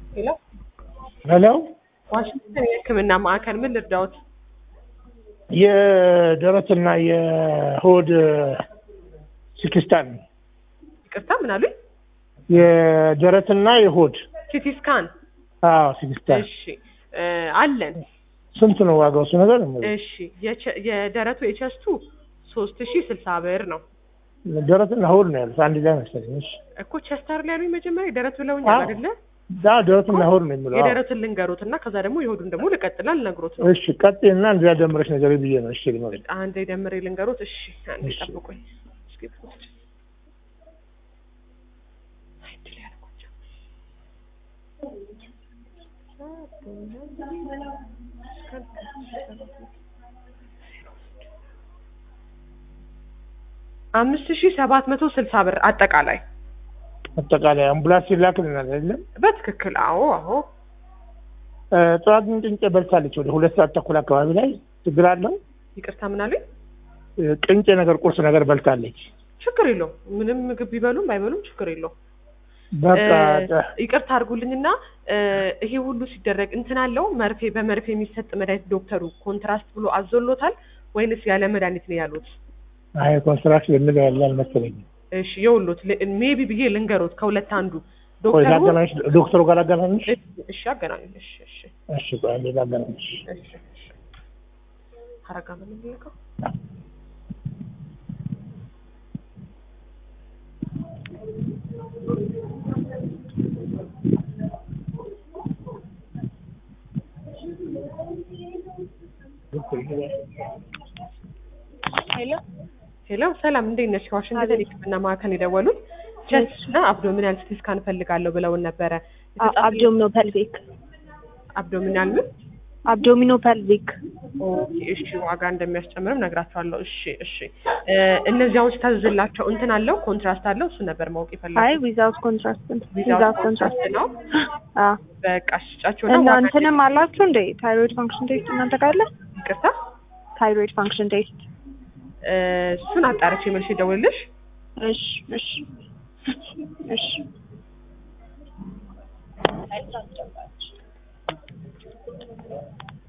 ሄሎ ሄሎ ዋሽንግተን የህክምና ማዕከል ምን ልርዳዎት? የደረትና የሆድ ሲክስታን ይቅርታ ምን አሉኝ? የደረትና የሆድ ሲቲ ስካን። አዎ ሲክስታን። እሺ አለን። ስንት ነው ዋጋው እሱ ነገር? እሺ የደረቱ የቸስቱ 3060 ብር ነው። ደረትና ሆድ ነው ያሉት አንድ ላይ መሰለኝ። እሺ እኮ ቸስተር ላይ ያሉኝ መጀመሪያ የደረቱ ብለውኛል አይደለ? ደረትና ሆድ ነው የሚለው። የደረቱን ልንገሩትና ከዛ ደግሞ የሆዱን ደግሞ ልቀጥላል ልነግሮት ነው። እሺ ቀጥይና እንደዛ ደምረሽ ነገር ብዬ ነው። እሺ ልመረጥ አንዴ ደምሬ ልንገሩት። እሺ አንዴ ጠብቁኝ። እስኪ አምስት ሺህ 760 ብር አጠቃላይ አምቡላንስ ይላክልናል አይደለም? በትክክል አዎ አዎ። ጠዋት ቅንጬ በልታለች ወደ 2 ሰዓት ተኩል አካባቢ ላይ። ችግር አለው? ይቅርታ ምን አለኝ? ቅንጬ ነገር ቁርስ ነገር በልታለች። ችግር የለውም። ምንም ምግብ ቢበሉም ባይበሉም ችግር የለውም። በቃ ይቅርታ አድርጉልኝና ይሄ ሁሉ ሲደረግ እንትን አለው መርፌ በመርፌ የሚሰጥ መድኃኒት ዶክተሩ ኮንትራስት ብሎ አዞሎታል ወይንስ ያለ መድኃኒት ነው ያሉት? አይ ኮንትራክት የሚለው ያለ አልመሰለኝም። እሺ የውሎት ሜቢ ብዬ ልንገሮት ከሁለት አንዱ ዶክተሩ ጋር አገናኝሽ። እሺ አገናኝሽ። እሺ እሺ እሺ ቆይ አንዴ ላገናኝሽ። እሺ እሺ አረጋ ምን ልልከው? ሄሎ ሰላም እንዴት ነሽ? ዋሽንግተን የህክምና ማዕከል የደወሉት ቸስትና አብዶሚናል ሲቲ ስካን ፈልጋለሁ ብለውን ነበረ። አብዶሚኖ ፐልቪክ ምን? አብዶሚኖ ፐልቪክ። ኦኬ እሺ ዋጋ እንደሚያስጨምርም ነግራቸዋለሁ። እሺ እሺ እነዚያውን ስታዝላቸው እንትን አለው ኮንትራስት አለው እሱ ነበር ማወቅ ይፈልጋል። አይ ዊዛውት ኮንትራስት ነው። በቃ ሽጫቸው ነው። እና እንትንም አላችሁ እንዴ ታይሮይድ ፋንክሽን ቴስት እናንተ ጋር አለ? ይቅርታ ታይሮይድ ፋንክሽን ቴስት እሱን አጣርቼ መልሼ ደውልልሽ። እሺ እሺ እሺ